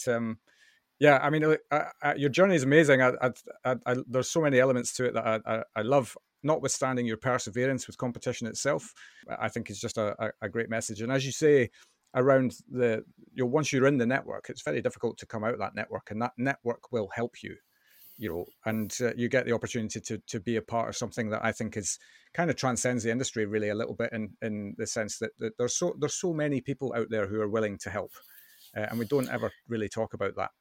I mean, your journey is amazing. There's so many elements to it that I love, notwithstanding your perseverance with competition itself. I think it's just a great message. And as you say, around once you're in the network, it's very difficult to come out of that network, and that network will help you. You know, and you get the opportunity to be a part of something that I think is kind of transcends the industry really a little bit, in the sense that there's so many people out there who are willing to help, and we don't ever really talk about that.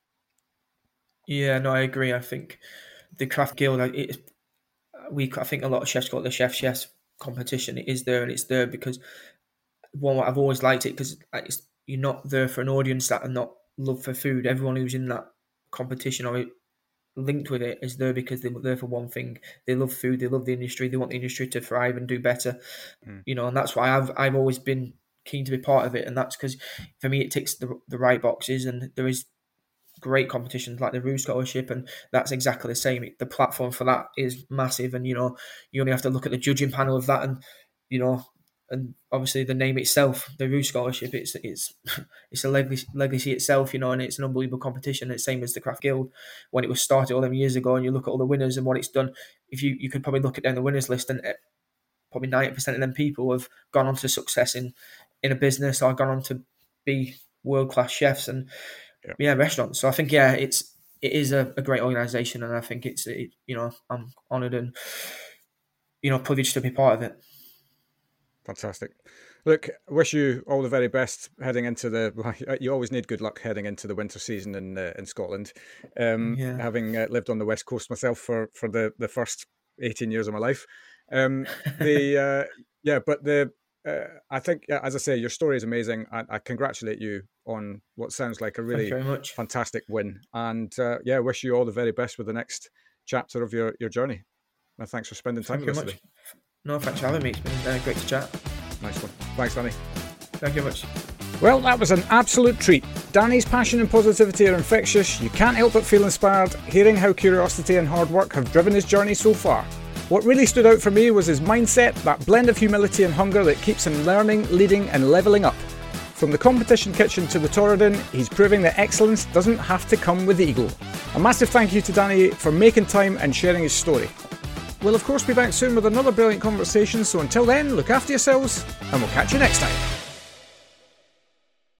Yeah, no, I agree. I think the Craft Guild, I think a lot of chefs got the chefs competition. It is there, and it's there because, one, I've always liked it because you're not there for an audience that are not love for food. Everyone who's in that competition or linked with it is there because they're there for one thing. They love food, they love the industry, they want the industry to thrive and do better. You know, and that's why I've always been keen to be part of it. And that's because for me it ticks the right boxes, and there is great competitions like the Roux Scholarship, and that's exactly the same. The platform for that is massive, and, you know, you only have to look at the judging panel of that, and, you know, and obviously the name itself, the Roux Scholarship, it's a legacy itself, you know, and it's an unbelievable competition. It's the same as the Craft Guild when it was started all them years ago, and you look at all the winners and what it's done. If you could probably look at down the winners list, and probably 90% of them people have gone on to success in a business or gone on to be world-class chefs and restaurants. So I think it is a great organisation, and I think you know, I'm honoured and, you know, privileged to be part of it. Fantastic. Look, wish you all the very best heading into you always need good luck heading into the winter season in Scotland. Having lived on the West Coast myself for the first 18 years of my life. I think, as I say, your story is amazing. I congratulate you on what sounds like a really fantastic win. And wish you all the very best with the next chapter of your journey. And thanks for spending time with us today. No, thanks for having me. It's been great to chat. Nice one. Thanks, Danny. Thank you very much. Well, that was an absolute treat. Danny's passion and positivity are infectious. You can't help but feel inspired hearing how curiosity and hard work have driven his journey so far. What really stood out for me was his mindset, that blend of humility and hunger that keeps him learning, leading and levelling up. From the competition kitchen to the Torridon, he's proving that excellence doesn't have to come with ego. A massive thank you to Danny for making time and sharing his story. We'll of course be back soon with another brilliant conversation, so until then, look after yourselves and we'll catch you next time.